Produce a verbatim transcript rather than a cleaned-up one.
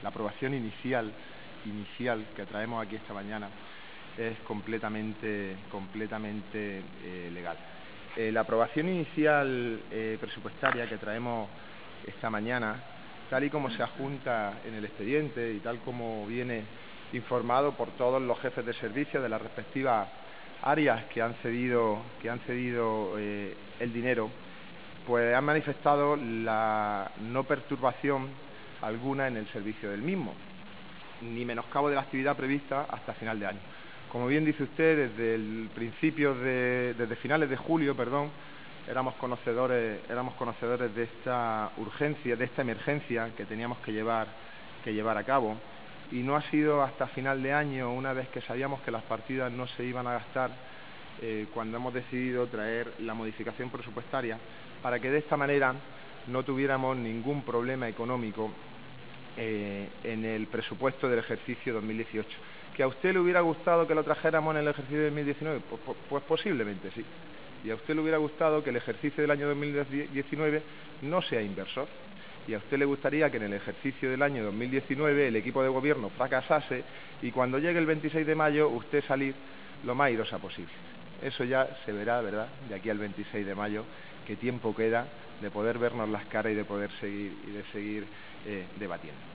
la aprobación inicial, inicial que traemos aquí esta mañana es completamente, completamente eh, legal. Eh, la aprobación inicial eh, presupuestaria que traemos esta mañana, tal y como se adjunta en el expediente y tal como viene informado por todos los jefes de servicio de las respectivas áreas que han cedido, que han cedido eh, el dinero, pues han manifestado la no perturbación alguna en el servicio del mismo, ni menoscabo de la actividad prevista hasta final de año. Como bien dice usted, desde el principio de, desde finales de julio, perdón, éramos conocedores, éramos conocedores de esta urgencia, de esta emergencia que teníamos que llevar, que llevar a cabo, y no ha sido hasta final de año, una vez que sabíamos que las partidas no se iban a gastar, eh, cuando hemos decidido traer la modificación presupuestaria para que de esta manera no tuviéramos ningún problema económico eh, en el presupuesto del ejercicio dos mil dieciocho. ¿Que a usted le hubiera gustado que lo trajéramos en el ejercicio de dos mil diecinueve? Pues, pues, pues posiblemente sí. Y a usted le hubiera gustado que el ejercicio del año dos mil diecinueve no sea inversor. Y a usted le gustaría que en el ejercicio del año dos mil diecinueve el equipo de gobierno fracasase y cuando llegue el veintiséis de mayo usted salir lo más airosa posible. Eso ya se verá, ¿verdad?, de aquí al veintiséis de mayo, qué tiempo queda de poder vernos las caras y de poder seguir, y de seguir eh, debatiendo.